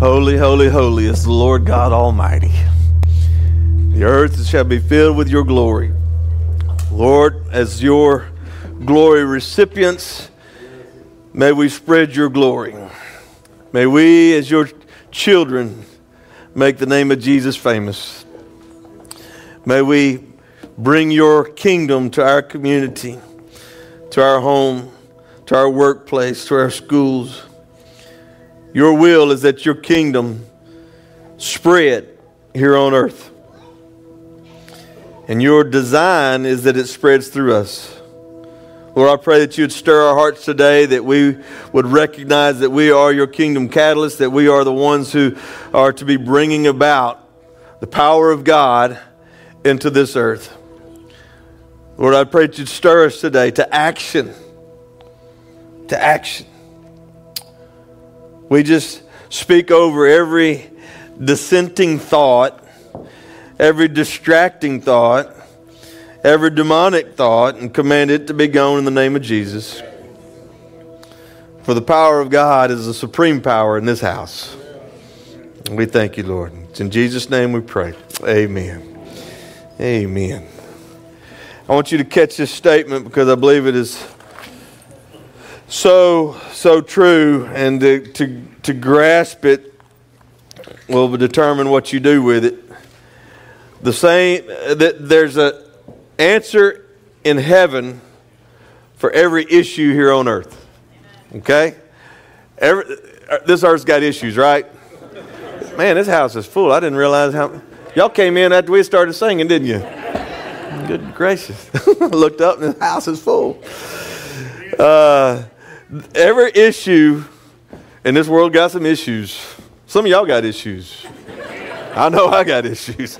Holy, holy, holy is the Lord God Almighty. The earth shall be filled with your glory. Lord, as your glory recipients, may we spread your glory. May we, as your children, make the name of Jesus famous. May we bring your kingdom to our community, to our home, to our workplace, to our schools. Your will is that your kingdom spread here on earth. And your design is that it spreads through us. Lord, I pray that you would stir our hearts today, that we would recognize that we are your kingdom catalysts, that we are the ones who are to be bringing about the power of God into this earth. Lord, I pray that you'd stir us today to action. To action. We just speak over every dissenting thought, every distracting thought, every demonic thought, and command it to be gone in the name of Jesus. For the power of God is the supreme power in this house. And we thank you, Lord. It's in Jesus' name we pray. Amen. Amen. I want you to catch this statement because I believe it is so true, and to grasp it will determine what you do with it. The same that there's an answer in heaven for every issue here on earth. Okay? This earth's got issues, right? Man, this house is full. I didn't realize how... Y'all came in after we started singing, didn't you? Good gracious. I looked up and the house is full. Every issue in this world got some issues. Some of y'all got issues. I know I got issues.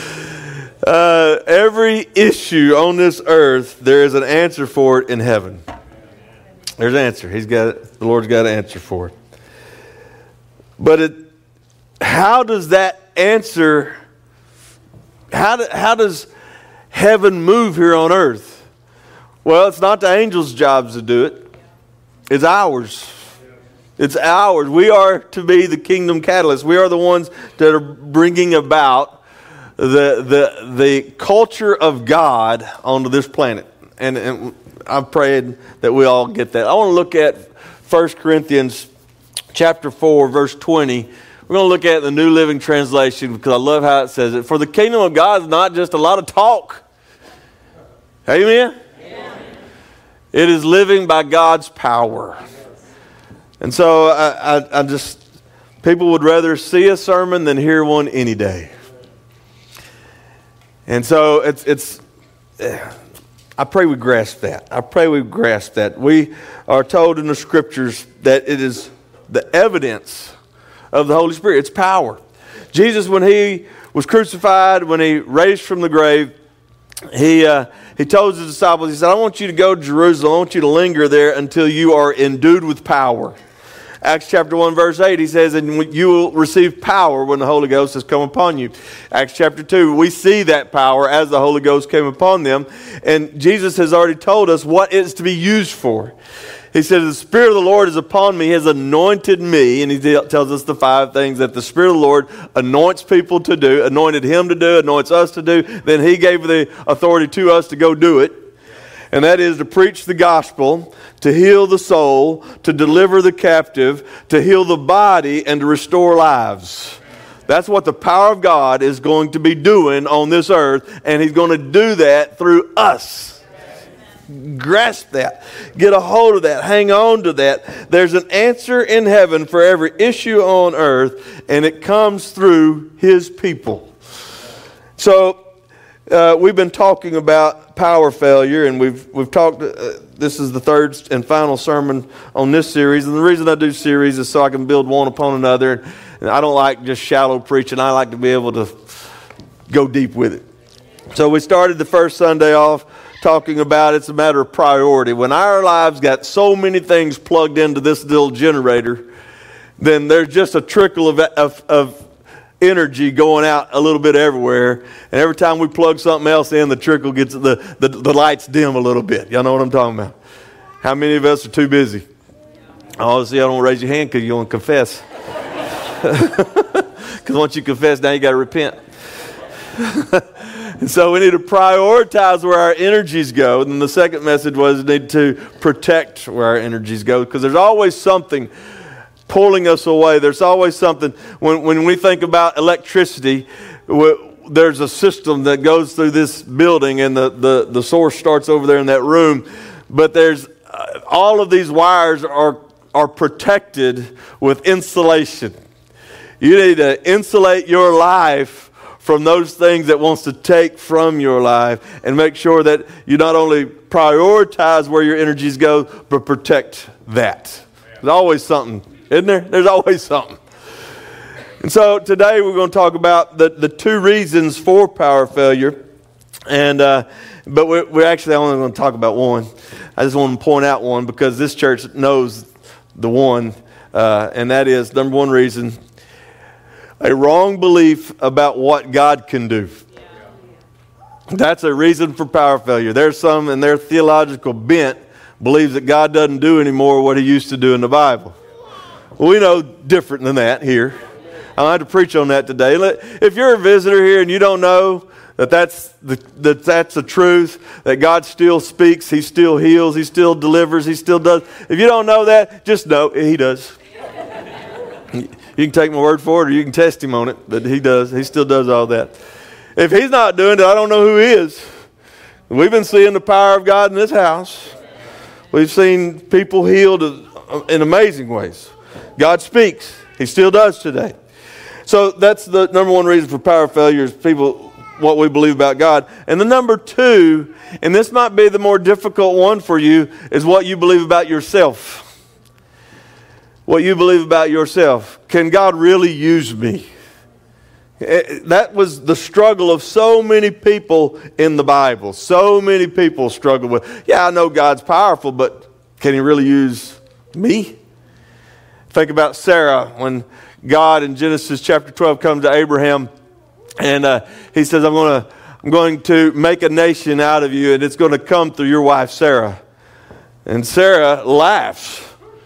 Every issue on this earth, there is an answer for it in heaven. There's an answer. The Lord's got an answer for it. But how does that answer, how does heaven move here on earth? Well, it's not the angels' jobs to do it. It's ours. It's ours. We are to be the kingdom catalysts. We are the ones that are bringing about the culture of God onto this planet. And I'm praying that we all get that. I want to look at 1 Corinthians chapter 4, verse 20. We're going to look at the New Living Translation because I love how it says it. For the kingdom of God is not just a lot of talk. Amen? It is living by God's power. And so I just, people would rather see a sermon than hear one any day. And so I pray we grasp that. I pray we grasp that. We are told in the scriptures that it is the evidence of the Holy Spirit. It's power. Jesus, when he was crucified, when he raised from the grave, he told his disciples, he said, I want you to go to Jerusalem. I want you to linger there until you are endued with power. Acts chapter 1, verse 8, he says, and you will receive power when the Holy Ghost has come upon you. Acts chapter 2, we see that power as the Holy Ghost came upon them. And Jesus has already told us what it's to be used for. He said, the Spirit of the Lord is upon me, has anointed me. And he tells us the 5 things that the Spirit of the Lord anoints people to do, anointed him to do, anoints us to do. Then he gave the authority to us to go do it. And that is to preach the gospel, to heal the soul, to deliver the captive, to heal the body, and to restore lives. That's what the power of God is going to be doing on this earth. And he's going to do that through us. Grasp that. Get a hold of that. Hang on to that. There's an answer in heaven for every issue on earth, and it comes through his people. So we've been talking about power failure, and we've talked. This is the third and final sermon on this series, and the reason I do series is so I can build one upon another. And I don't like just shallow preaching. I like to be able to go deep with it. So we started the first Sunday off talking about it's a matter of priority. When our lives got so many things plugged into this little generator, then there's just a trickle of energy going out a little bit everywhere. And every time we plug something else in, the trickle gets, the lights dim a little bit. Y'all know what I'm talking about? How many of us are too busy? Oh, see, I don't raise your hand because you don't confess. Because once you confess, now you got to repent. And so we need to prioritize where our energies go. And then the second message was we need to protect where our energies go, because there's always something pulling us away. There's always something. When we think about electricity, there's a system that goes through this building, and the source starts over there in that room. But there's all of these wires are protected with insulation. You need to insulate your life from those things that wants to take from your life, and make sure that you not only prioritize where your energies go, but protect that. There's always something, isn't there? There's always something. And so today we're going to talk about the two reasons for power failure. And but we're actually only going to talk about one. I just want to point out one, because this church knows the one, and that is, number one reason, a wrong belief about what God can do. That's a reason for power failure. There's some in their theological bent believes that God doesn't do anymore what he used to do in the Bible. Well, we know different than that here. I'll have to preach on that today. If you're a visitor here and you don't know that's the truth, that God still speaks, he still heals, he still delivers, he still does. If you don't know that, just know he does. You can take my word for it, or you can test him on it, but he does. He still does all that. If he's not doing it, I don't know who he is. We've been seeing the power of God in this house. We've seen people healed in amazing ways. God speaks. He still does today. So that's the number one reason for power failure, is people, what we believe about God. And the number two, and this might be the more difficult one for you, is what you believe about yourself. What you believe about yourself. Can God really use me? That was the struggle of so many people in the Bible. So many people struggle with, yeah, I know God's powerful, but can he really use me? Think about Sarah, when God in Genesis chapter 12 comes to Abraham, and he says, I'm going to make a nation out of you, and it's going to come through your wife Sarah. And Sarah laughs.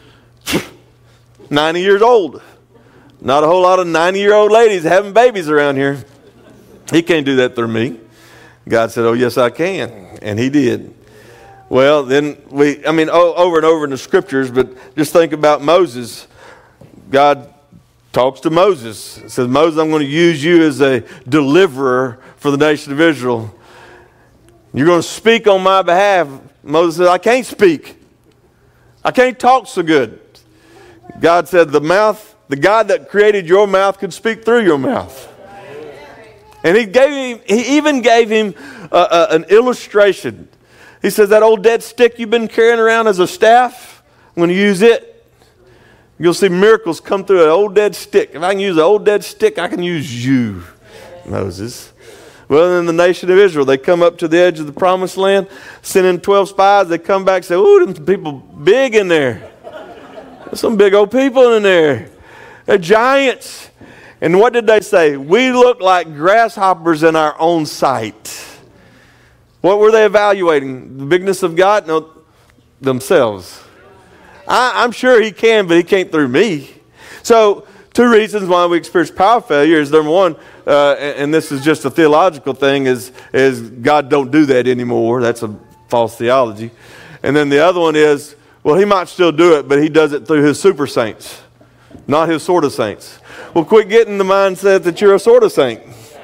90 years old. Not a whole lot of 90-year-old ladies having babies around here. He can't do that through me. God said, oh, yes, I can. And he did. Well, then over and over in the scriptures, but just think about Moses. God talks to Moses. He says, Moses, I'm going to use you as a deliverer for the nation of Israel. You're going to speak on my behalf. Moses said, I can't speak. I can't talk so good. God said, the God that created your mouth could speak through your mouth. And he even gave him an illustration. He says, that old dead stick you've been carrying around as a staff, I'm going to use it. You'll see miracles come through an old dead stick. If I can use an old dead stick, I can use you, Moses. Well, in the nation of Israel, they come up to the edge of the promised land, send in 12 spies. They come back and say, ooh, them people big in there. There's some big old people in there. They're giants. And what did they say? We look like grasshoppers in our own sight. What were they evaluating? The bigness of God? No, themselves. I'm sure he can, but he can't through me. So, two reasons why we experience power failure is, number one, and this is just a theological thing, is God don't do that anymore. That's a false theology. And then the other one is, well, he might still do it, but he does it through his super saints, not his sort of saints. Well, quit getting the mindset that you're a sort of saint.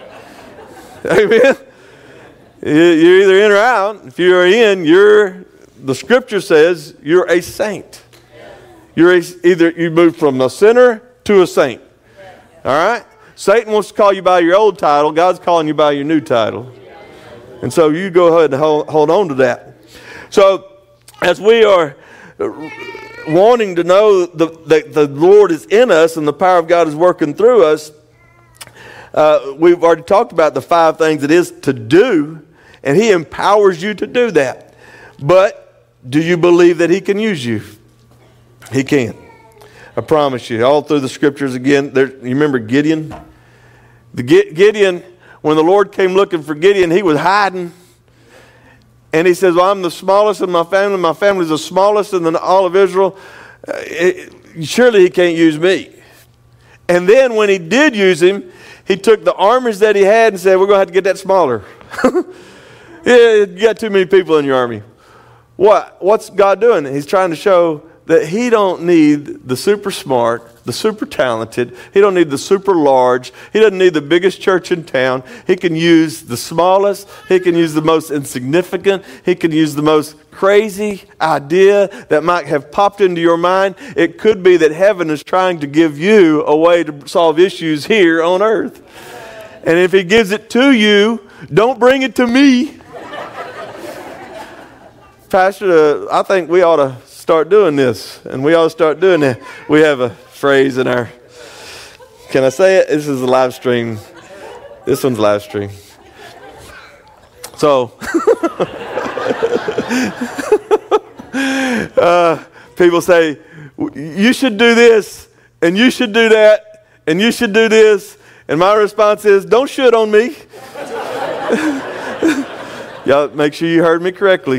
Amen? You're either in or out. If you're in, the scripture says you're a saint. You move from a sinner to a saint. All right? Satan wants to call you by your old title. God's calling you by your new title. And so you go ahead and hold on to that. So as we are wanting to know that the Lord is in us and the power of God is working through us, we've already talked about the 5 things it is to do, and he empowers you to do that. But do you believe that he can use you? He can. I promise you. All through the scriptures again, you remember Gideon? Gideon, when the Lord came looking for Gideon, he was hiding. And he says, well, I'm the smallest in my family. My family's the smallest in all of Israel. Surely he can't use me. And then when he did use him, he took the armies that he had and said, we're going to have to get that smaller. Yeah, you got too many people in your army. What's God doing? He's trying to show that he don't need the super smart, the super talented. He don't need the super large. He doesn't need the biggest church in town. He can use the smallest. He can use the most insignificant. He can use the most crazy idea that might have popped into your mind. It could be that heaven is trying to give you a way to solve issues here on earth. And if he gives it to you, don't bring it to me. Pastor, I think we ought to start doing this, and we ought to start doing that. We have a phrase in our, can I say it? This is a live stream. This one's live stream. So, people say, you should do this, and you should do that, and you should do this. And my response is, don't shit on me. Y'all make sure you heard me correctly.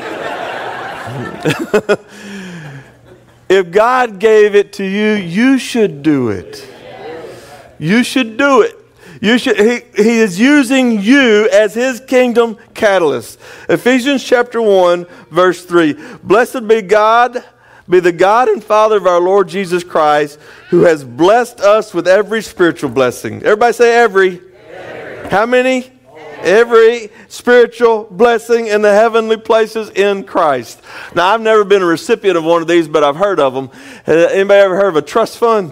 If God gave it to you, you should do it. You should do it. He is using you as his kingdom catalyst. Ephesians chapter 1, verse 3. Blessed be the God and Father of our Lord Jesus Christ, who has blessed us with every spiritual blessing. Everybody say every. How many? Every spiritual blessing in the heavenly places in Christ. Now, I've never been a recipient of one of these, but I've heard of them. Anybody ever heard of a trust fund?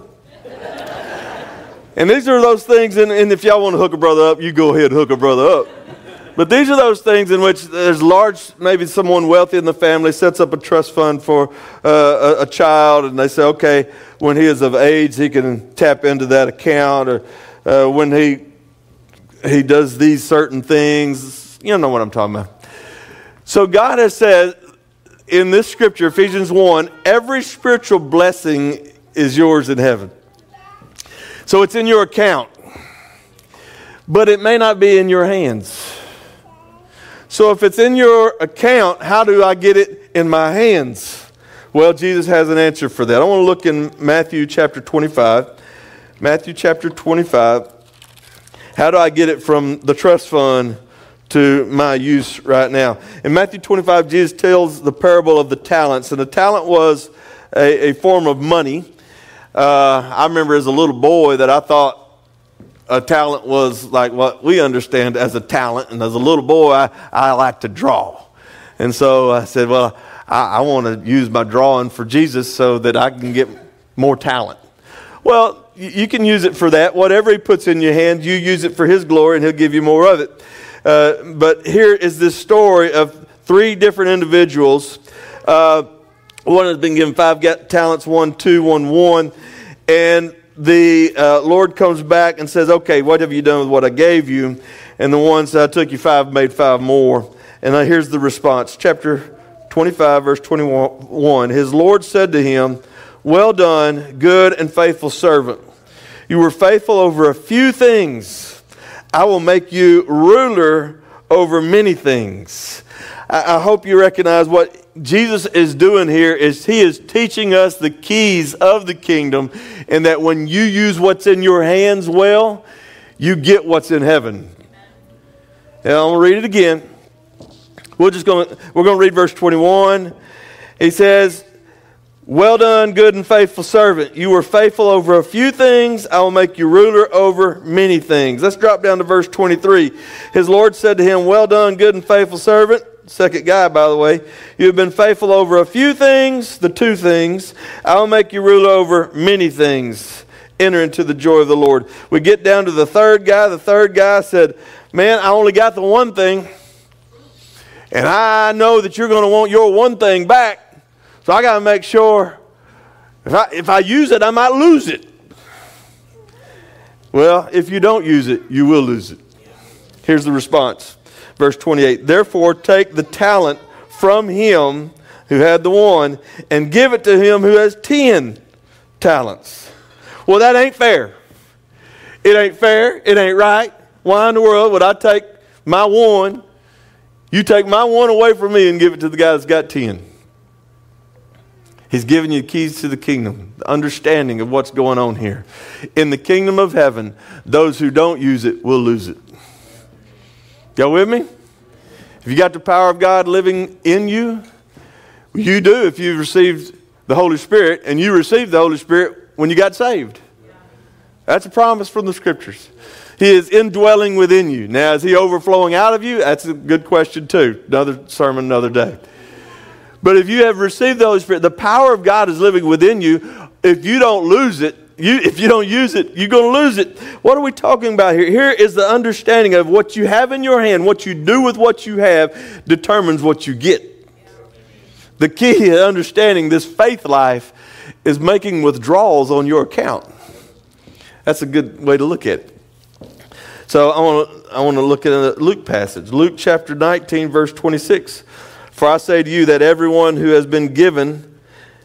And these are those things, and if y'all want to hook a brother up, you go ahead and hook a brother up. But these are those things in which there's maybe someone wealthy in the family sets up a trust fund for a child, and they say, okay, when he is of age, he can tap into that account, or when he does these certain things. You know what I'm talking about. So God has said in this scripture, Ephesians 1, every spiritual blessing is yours in heaven. So it's in your account, but it may not be in your hands. So if it's in your account, how do I get it in my hands? Well, Jesus has an answer for that. I want to look in Matthew chapter 25. Matthew chapter 25. How do I get it from the trust fund to my use right now? In Matthew 25, Jesus tells the parable of the talents. And the talent was a form of money. I remember as a little boy that I thought a talent was like what we understand as a talent. And as a little boy, I like to draw. And so I said, well, I want to use my drawing for Jesus so that I can get more talent. Well, you can use it for that. Whatever he puts in your hand, you use it for his glory, and he'll give you more of it. But here is this story of three different individuals. One has been given 5 talents, 1, 2, 1, 1. And the Lord comes back and says, okay, what have you done with what I gave you? And the one said, I took you 5, made 5 more. And here's the response. Chapter 25, verse 21. His Lord said to him, well done, good and faithful servant. You were faithful over a few things. I will make you ruler over many things. I hope you recognize what Jesus is doing here is he is teaching us the keys of the kingdom, and that when you use what's in your hands well, you get what's in heaven. And I'm going to read it again. We're going to read verse 21. He says, well done, good and faithful servant. You were faithful over a few things. I will make you ruler over many things. Let's drop down to verse 23. His Lord said to him, well done, good and faithful servant. Second guy, by the way. You have been faithful over a few things, the 2 things. I will make you ruler over many things. Enter into the joy of the Lord. We get down to the third guy. The third guy said, man, I only got the one thing. And I know that you're going to want your one thing back. So I got to make sure if I use it, I might lose it. Well, if you don't use it, you will lose it. Here's the response. Verse 28. Therefore, take the talent from him who had the 1 and give it to him who has 10 talents. Well, that ain't fair. It ain't fair. It ain't right. Why in the world would I take my 1, you take my 1 away from me and give it to the guy that's got 10? He's giving you keys to the kingdom, the understanding of what's going on here. In the kingdom of heaven, those who don't use it will lose it. Y'all with me? If you got the power of God living in you, you do if you've received the Holy Spirit, and you received the Holy Spirit when you got saved. That's a promise from the Scriptures. He is indwelling within you. Now, is He overflowing out of you? That's a good question too. Another sermon, another day. But if you have received the Holy Spirit, the power of God is living within you. If you don't lose it, if you don't use it, you're going to lose it. What are we talking about here? Here is the understanding of what you have in your hand. What you do with what you have determines what you get. The key to understanding this faith life is making withdrawals on your account. That's a good way to look at it. So I want to look at a Luke passage. Luke chapter 19, verse 26. For I say to you that everyone who has been given...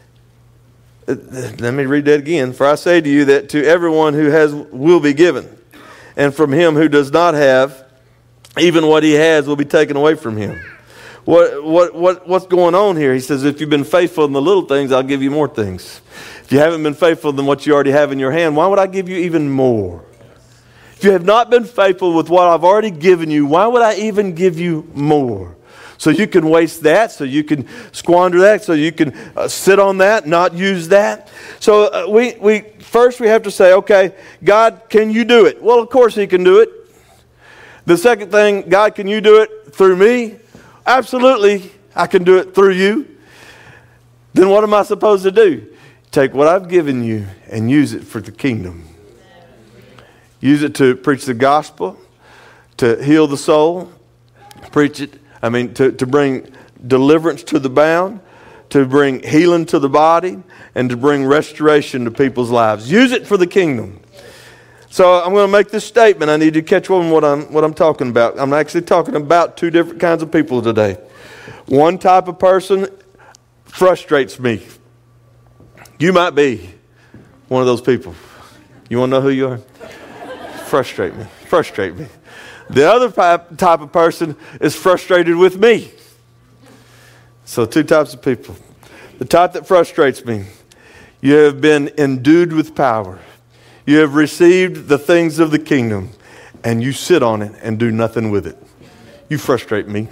Let me read that again. For I say to you that to everyone who has will be given. And from him who does not have, even what he has will be taken away from him. What's going on here? He says, if you've been faithful in the little things, I'll give you more things. If you haven't been faithful in what you already have in your hand, why would I give you even more? If you have not been faithful with what I've already given you, why would I even give you more? So you can waste that, so you can squander that, so you can sit on that, not use that. So we first have to say, okay, God, can you do it? Well, of course He can do it. The second thing, God, can you do it through me? Absolutely, I can do it through you. Then what am I supposed to do? Take what I've given you and use it for the kingdom. Use it to preach the gospel, to heal the soul, to bring deliverance to the bound, to bring healing to the body, and to bring restoration to people's lives. Use it for the kingdom. So I'm going to make this statement. I need you to catch on what I'm talking about. I'm actually talking about two different kinds of people today. One type of person frustrates me. You might be one of those people. You want to know who you are? Frustrate me. The other type of person is frustrated with me. So two types of people. The type that frustrates me. You have been endued with power. You have received the things of the kingdom, and you sit on it and do nothing with it. You frustrate me.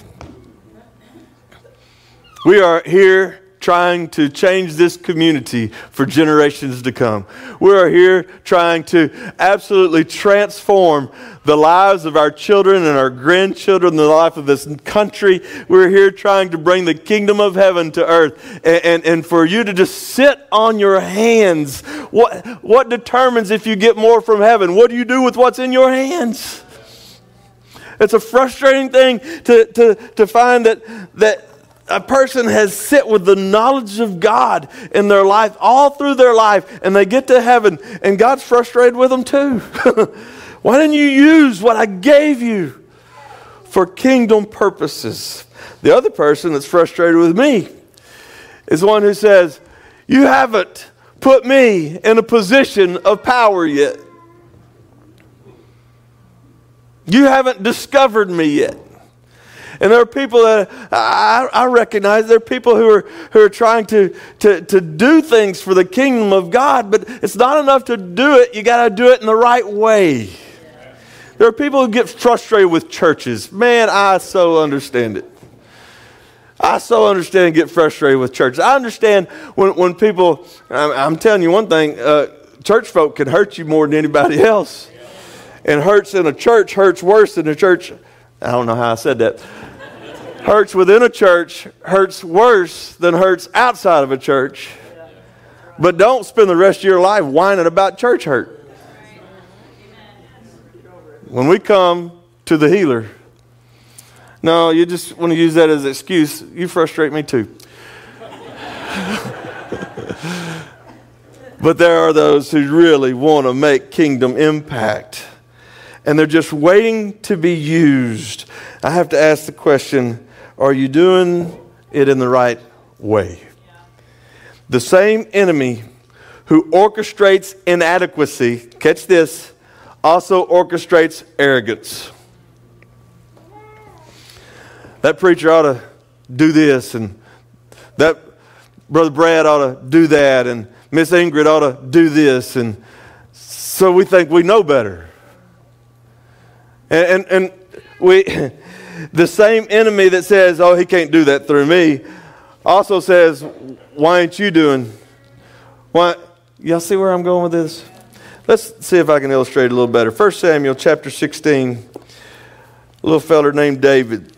We are here trying to change this community for generations to come. We are here trying to absolutely transform the lives of our children and our grandchildren, the life of this country. We're here trying to bring the kingdom of heaven to earth. And for you to just sit on your hands, what determines if you get more from heaven? What do you do with what's in your hands? It's a frustrating thing to find that a person has sit with the knowledge of God in their life, all through their life, and they get to heaven, and God's frustrated with them too. Why didn't you use what I gave you for kingdom purposes? The other person that's frustrated with me is the one who says, you haven't put me in a position of power yet. You haven't discovered me yet. And there are people that I recognize, there are people who are trying to do things for the kingdom of God, but it's not enough to do it. You got to do it in the right way. There are people who get frustrated with churches. Man, I so understand it. I so understand and get frustrated with churches. I understand when people, I'm telling you one thing, church folk can hurt you more than anybody else. And hurts in a church hurts worse than a church. I don't know how I said that. Hurts within a church hurts worse than hurts outside of a church. But don't spend the rest of your life whining about church hurt. When we come to the healer, no, you just want to use that as an excuse. You frustrate me too. But there are those who really want to make kingdom impact. And they're just waiting to be used. I have to ask the question, are you doing it in the right way? The same enemy who orchestrates inadequacy, catch this, also orchestrates arrogance. That preacher ought to do this, and that Brother Brad ought to do that, and Miss Ingrid ought to do this, and so we think we know better. And we, the same enemy that says, oh, he can't do that through me, also says, why ain't you doing? Why? Y'all see where I'm going with this? Let's see if I can illustrate it a little better. 1 Samuel chapter 16, a little feller named David.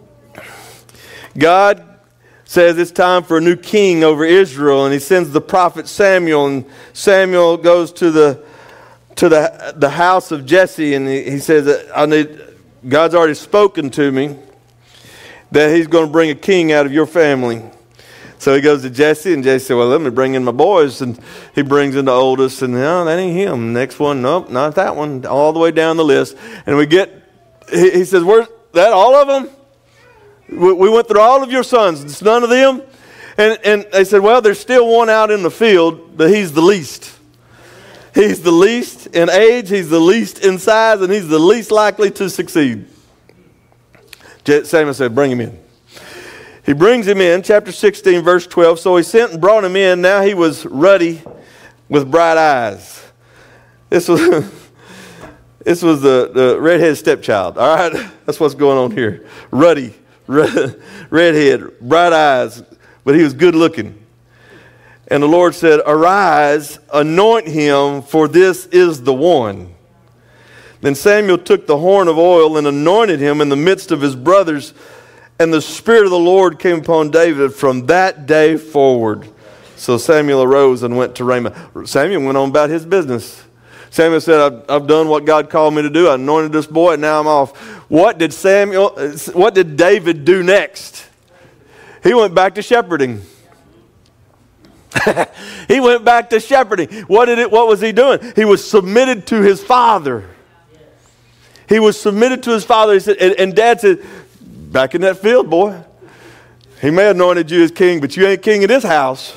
God says it's time for a new king over Israel, and he sends the prophet Samuel, and Samuel goes to the house of Jesse, and he says, God's already spoken to me that he's going to bring a king out of your family. So he goes to Jesse, and Jesse said, well, let me bring in my boys. And he brings in the oldest, and no, that ain't him. Next one, nope, not that one. All the way down the list. And he says, where's that, all of them? We went through all of your sons. It's none of them? And they said, well, there's still one out in the field, but he's the least. He's the least in age, he's the least in size, and he's the least likely to succeed. Samuel said, bring him in. He brings him in, chapter 16, verse 12. So he sent and brought him in. Now he was ruddy with bright eyes. This was the redheaded stepchild. All right, that's what's going on here. Ruddy, redhead, bright eyes, but he was good looking. And the Lord said, arise, anoint him, for this is the one. Then Samuel took the horn of oil and anointed him in the midst of his brothers. And the Spirit of the Lord came upon David from that day forward. So Samuel arose and went to Ramah. Samuel went on about his business. Samuel said, I've done what God called me to do. I anointed this boy, and now I'm off. What did David do next? He went back to shepherding. He went back to shepherding. What was he doing? He was submitted to his father. He was submitted to his father. He said, and Dad said, back in that field, boy. He may have anointed you as king, but you ain't king of this house.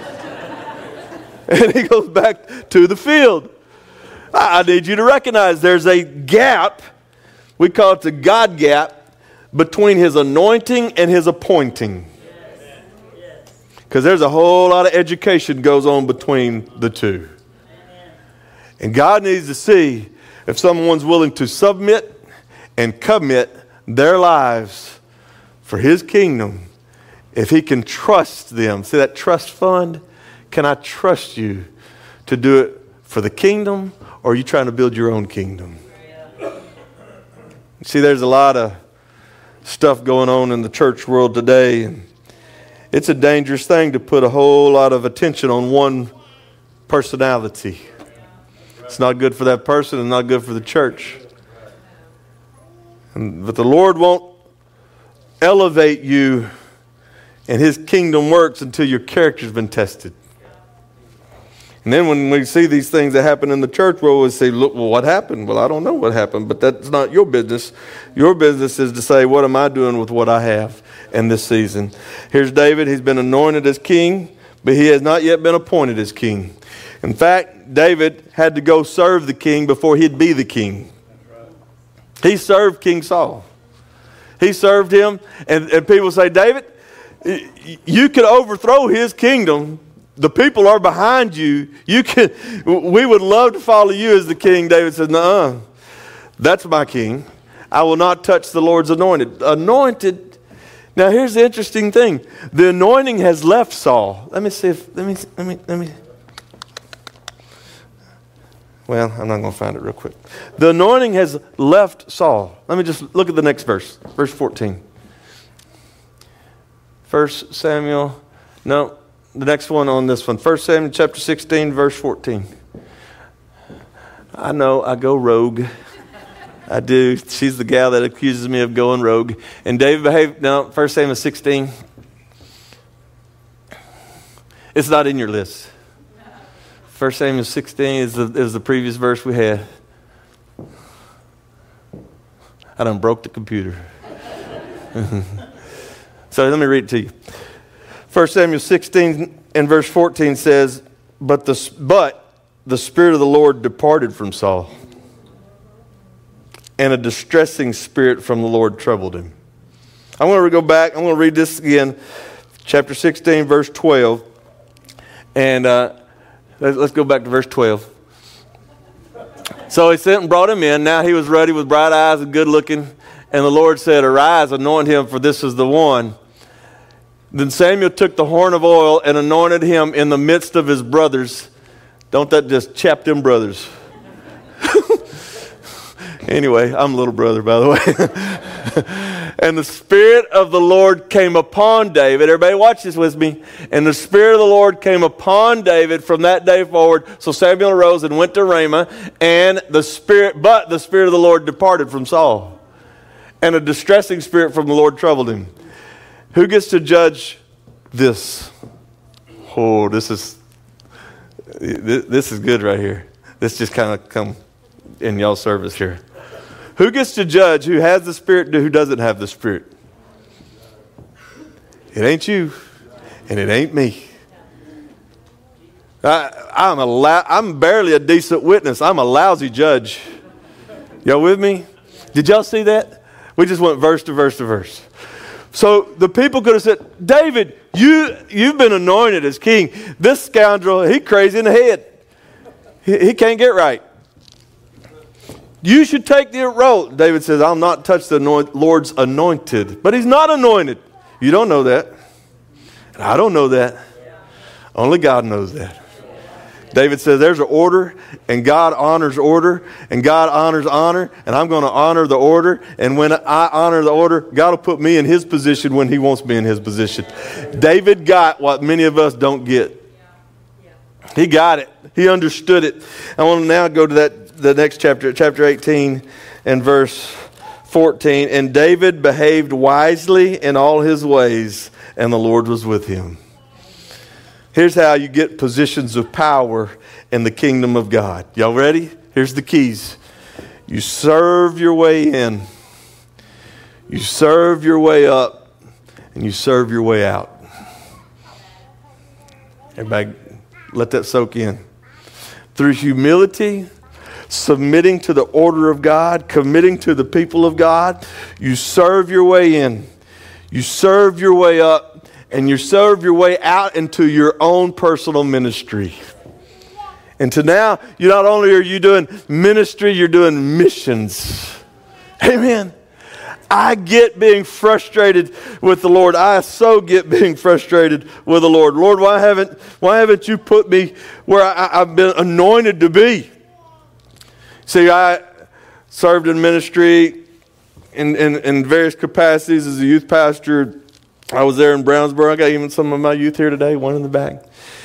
And he goes back to the field. I need you to recognize there's a gap. We call it the God gap between his anointing and his appointing. Because there's a whole lot of education goes on between the two. And God needs to see if someone's willing to submit and commit their lives for his kingdom, if he can trust them. See that trust fund? Can I trust you to do it for the kingdom, or are you trying to build your own kingdom? See, there's a lot of stuff going on in the church world today. It's a dangerous thing to put a whole lot of attention on one personality. It's not good for that person and not good for the church. But the Lord won't elevate you and his kingdom works until your character's been tested. And then when we see these things that happen in the church world, we say, look, well, what happened? Well, I don't know what happened, but that's not your business. Your business is to say, what am I doing with what I have in this season? Here's David. He's been anointed as king, but he has not yet been appointed as king. In fact, David had to go serve the king before he'd be the king. He served King Saul. He served him, and people say, David, you could overthrow his kingdom. The people are behind you. We would love to follow you as the king. David said, nuh-uh, that's my king. I will not touch the Lord's anointed. Anointed. Now here's the interesting thing. The anointing has left Saul. Let me. Well, I'm not going to find it real quick. The anointing has left Saul. Let me just look at the next verse. Verse 14. 1 Samuel. No. The next one on this one. 1 Samuel chapter 16, verse 14. I know, I go rogue. I do. She's the gal that accuses me of going rogue. And David behaved. No, 1 Samuel 16. It's not in your list. 1 Samuel 16 is the previous verse we had. I done broke the computer. So let me read it to you. 1 Samuel 16 and verse 14 says, But the Spirit of the Lord departed from Saul, and a distressing spirit from the Lord troubled him. I'm going to go back. I'm going to read this again. chapter 16, verse 12. And let's go back to verse 12. So he sent and brought him in. Now he was ruddy with bright eyes and good looking. And the Lord said, "Arise, anoint him, for this is the one." Then Samuel took the horn of oil and anointed him in the midst of his brothers. Don't that just chap them brothers? Anyway, I'm a little brother, by the way. And the Spirit of the Lord came upon David. Everybody watch this with me. And the Spirit of the Lord came upon David from that day forward. So Samuel arose and went to Ramah, but the Spirit of the Lord departed from Saul. And a distressing spirit from the Lord troubled him. Who gets to judge this? Oh, this is good right here. This just kind of come in y'all's service here. Who gets to judge who has the Spirit and who doesn't have the Spirit? It ain't you, and it ain't me. I'm barely a decent witness. I'm a lousy judge. Y'all with me? Did y'all see that? We just went verse to verse to verse. So the people could have said, "David, you've been anointed as king. This scoundrel, he crazy in the head. He can't get right. You should take the role." David says, "I'll not touch the Lord's anointed." But he's not anointed. You don't know that. And I don't know that. Only God knows that. David says there's an order, and God honors order, and God honors honor, and I'm going to honor the order. And when I honor the order, God will put me in his position when he wants me in his position. David got what many of us don't get. He got it. He understood it. I want to now go to the next chapter, chapter 18 and verse 14. And David behaved wisely in all his ways, and the Lord was with him. Here's how you get positions of power in the kingdom of God. Y'all ready? Here's the keys. You serve your way in. You serve your way up. And you serve your way out. Everybody, let that soak in. Through humility, submitting to the order of God, committing to the people of God, you serve your way in. You serve your way up. And you serve your way out into your own personal ministry. And to now, not only are you doing ministry, you're doing missions. Amen. I get being frustrated with the Lord. I so get being frustrated with the Lord. Lord, why haven't you put me where I've been anointed to be? See, I served in ministry in various capacities as a youth pastor. I was there in Brownsboro. I got even some of my youth here today, one in the back.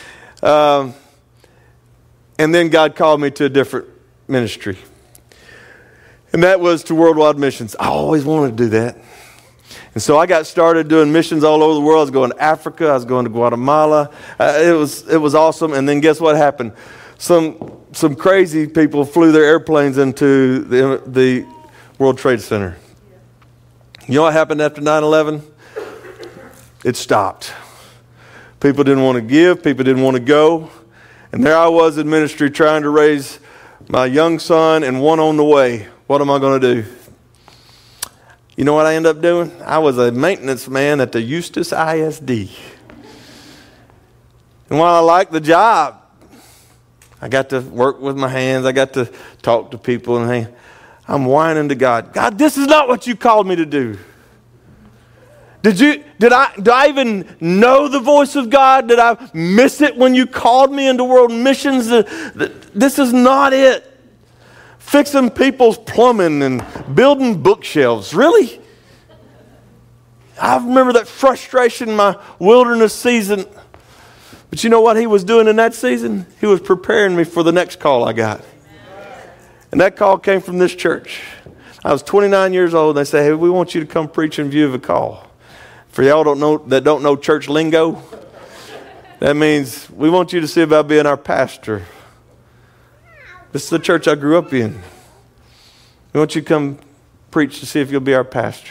And then God called me to a different ministry. And that was to worldwide missions. I always wanted to do that. And so I got started doing missions all over the world. I was going to Africa. I was going to Guatemala. It was awesome. And then guess what happened? Some crazy people flew their airplanes into the World Trade Center. You know what happened after 9/11? It stopped. People didn't want to give. People didn't want to go. And there I was in ministry trying to raise my young son and one on the way. What am I going to do? You know what I ended up doing? I was a maintenance man at the Eustis ISD. And while I liked the job, I got to work with my hands. I got to talk to people. And I'm whining to God. God, this is not what you called me to do. Do I even know the voice of God? Did I miss it when you called me into world missions? This is not it. Fixing people's plumbing and building bookshelves. Really? I remember that frustration in my wilderness season. But you know what he was doing in that season? He was preparing me for the next call I got. And that call came from this church. I was 29 years old. And they say, "Hey, we want you to come preach in view of a call." For y'all that don't know church lingo, that means we want you to see about being our pastor. This is the church I grew up in. We want you to come preach to see if you'll be our pastor.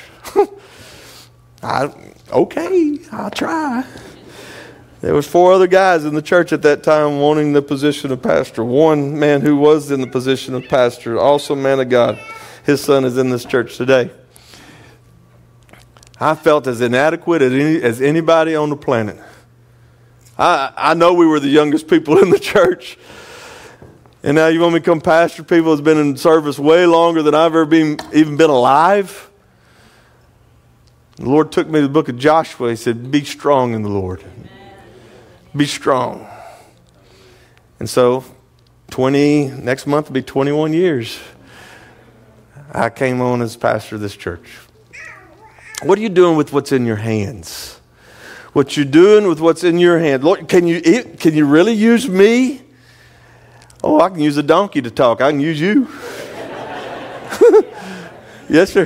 Okay, I'll try. There was 4 other guys in the church at that time wanting the position of pastor. One man who was in the position of pastor, also man of God. His son is in this church today. I felt as inadequate as anybody on the planet. I know we were the youngest people in the church. And now you want me to come pastor people that's been in service way longer than I've ever even been alive? The Lord took me to the book of Joshua. He said, be strong in the Lord. Be strong. And so, next month will be 21 years. I came on as pastor of this church. What are you doing with what's in your hands? What you're doing with what's in your hand. Lord, can you really use me? Oh, I can use a donkey to talk. I can use you. Yes, sir.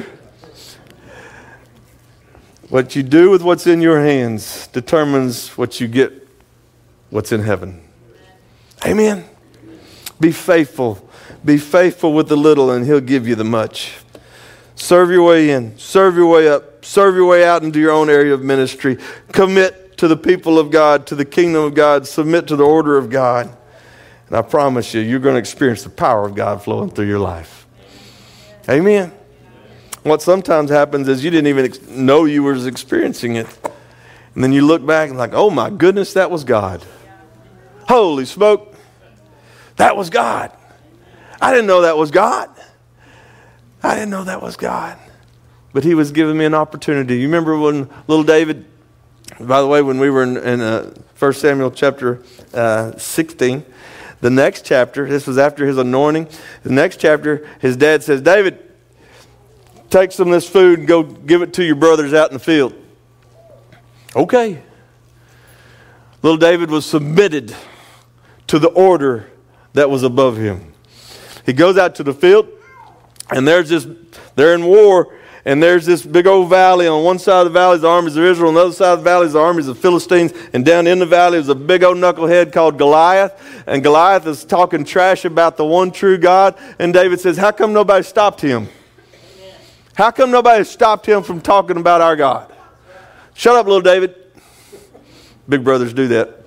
What you do with what's in your hands determines what you get, what's in heaven. Amen. Be faithful. Be faithful with the little, and He'll give you the much. Serve your way in. Serve your way up. Serve your way out into your own area of ministry. Commit to the people of God, to the kingdom of God. Submit to the order of God. And I promise you, you're going to experience the power of God flowing through your life. Amen. What sometimes happens is you didn't even know you were experiencing it. And then you look back and like, oh my goodness, that was God. Holy smoke. That was God. I didn't know that was God. I didn't know that was God. But He was giving me an opportunity. You remember when little David, by the way, when we were in 1 Samuel chapter 16, the next chapter, this was after his anointing. The next chapter, his dad says, David, take some of this food and go give it to your brothers out in the field. Okay. Little David was submitted to the order that was above him. He goes out to the field, and they're in war, and there's this big old valley. On one side of the valley is the armies of Israel. On the other side of the valley is the armies of the Philistines. And down in the valley is a big old knucklehead called Goliath. And Goliath is talking trash about the one true God. And David says, how come nobody stopped him? How come nobody stopped him from talking about our God? Shut up, little David. Big brothers do that.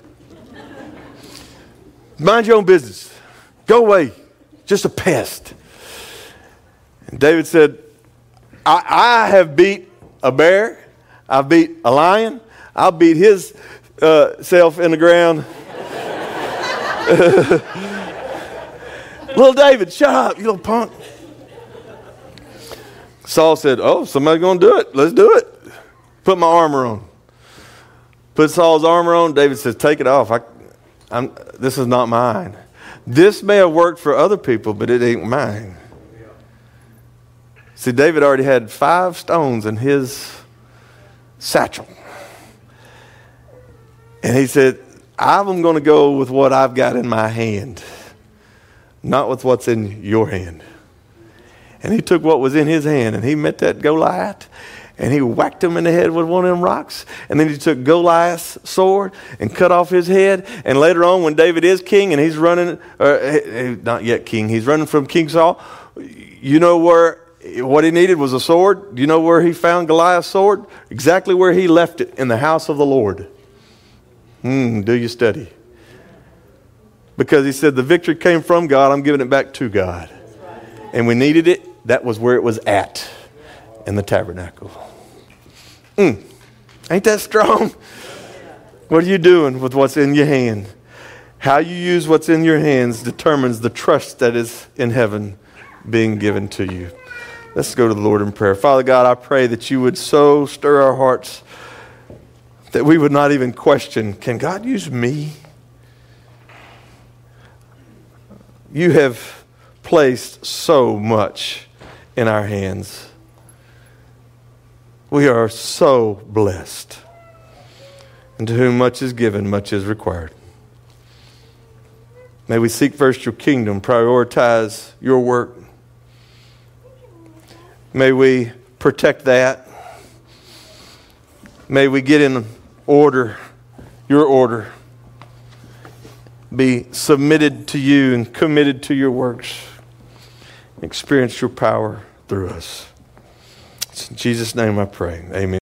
Mind your own business. Go away. Just a pest. And David said, I have beat a bear. I've beat a lion. I'll beat his self in the ground. Little David, shut up, you little punk. Saul said, oh, somebody's going to do it. Let's do it. Put my armor on. Put Saul's armor on. David says, take it off. This is not mine. This may have worked for other people, but it ain't mine. See, David already had 5 stones in his satchel. And he said, I'm going to go with what I've got in my hand, not with what's in your hand. And he took what was in his hand, and he met that Goliath, and he whacked him in the head with one of them rocks. And then he took Goliath's sword and cut off his head. And later on, when David is king and he's running, not yet king, he's running from King Saul, you know what he needed was a sword. Do you know where he found Goliath's sword? Exactly where he left it, in the house of the Lord. Do you study? Because he said the victory came from God, I'm giving it back to God. And we needed it. That was where it was at, in the tabernacle. Ain't that strong? What are you doing with what's in your hand? How you use what's in your hands determines the trust that is in heaven being given to you. Let's go to the Lord in prayer. Father God, I pray that you would so stir our hearts that we would not even question, can God use me? You have placed so much in our hands. We are so blessed. And to whom much is given, much is required. May we seek first your kingdom, prioritize your work. May we protect that. May we get in order, your order. Be submitted to you and committed to your works. Experience your power through us. It's in Jesus' name I pray. Amen.